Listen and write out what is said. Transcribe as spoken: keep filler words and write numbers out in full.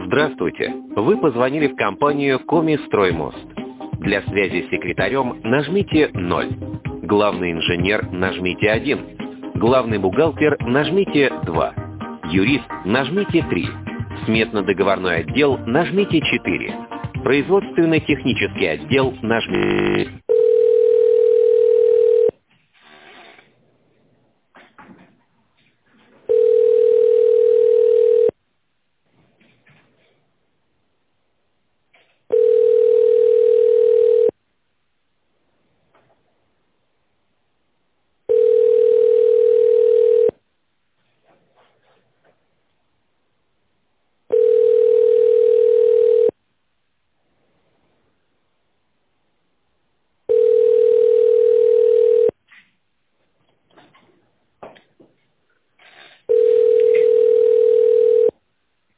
Здравствуйте! Вы позвонили в компанию «Комистроймост». Для связи с секретарем нажмите ноль. Главный инженер нажмите один. Главный бухгалтер нажмите два. Юрист нажмите три. Сметно-договорной отдел нажмите четыре. Производственный технический отдел нажмите...